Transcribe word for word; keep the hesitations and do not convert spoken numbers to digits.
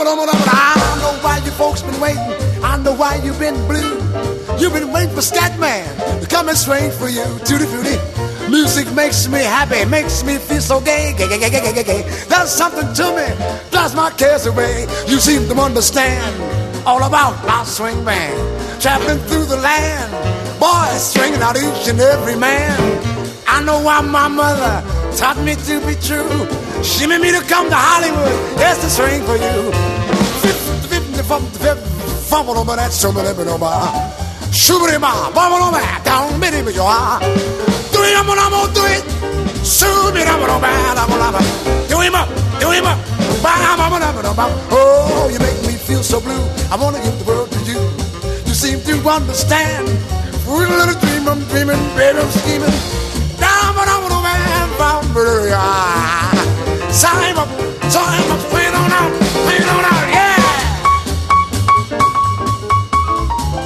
I know why you folks been waiting. I know why you've been blue. You've been waiting for Scatman to come and swing for you. Tutti frutti. Music makes me happy, makes me feel so gay, gay, gay, gay, gay, gay, gay. Does something to me, drives my cares away. You seem to understand all about our swing band, traveling through the land, boys swinging out each and every man. I know why my mother taught me to be true. She made me to come to Hollywood, yes, to swing for you. Fumble over that, so many people know. Shubba ma, bubble over that, down, bitty, but you are. Do it, I'm gonna do it. Shubba, I'm gonna bad, I'm gonna do him up, do him up. Oh, you make me feel so blue. I wanna give the world to you. You seem to understand. With a little dream, I'm dreaming, baby, I'm scheming. Down, but I'm gonna man,